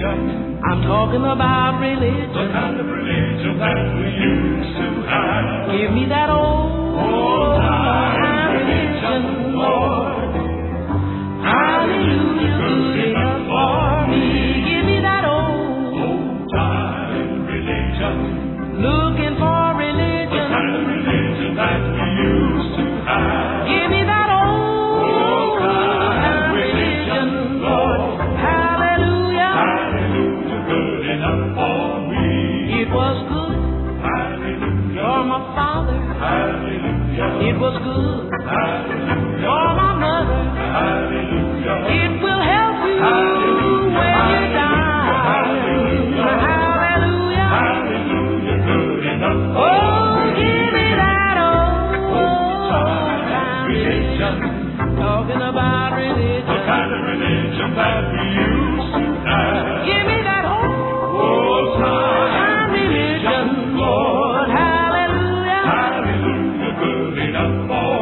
I'm talking about religion. The kind of religion that we used to have. Give me that old time religion, Lord. Hallelujah, good enough for me. Give me that old time religion. Looking for religion. The kind of religion that we used to have. Give me that old time religion, Lord. Hallelujah. Hallelujah, good enough for me. It was good. Hallelujah. For my father. Hallelujah. It was good. Hallelujah. For my mother. Hallelujah. It will help you when you die. Hallelujah. Hallelujah, good enough for Oh, give me that old time religion. Talking about religion. the kind of religion that we used to have. Give me that Old time religion, Lord. Hallelujah. Hallelujah, good enough for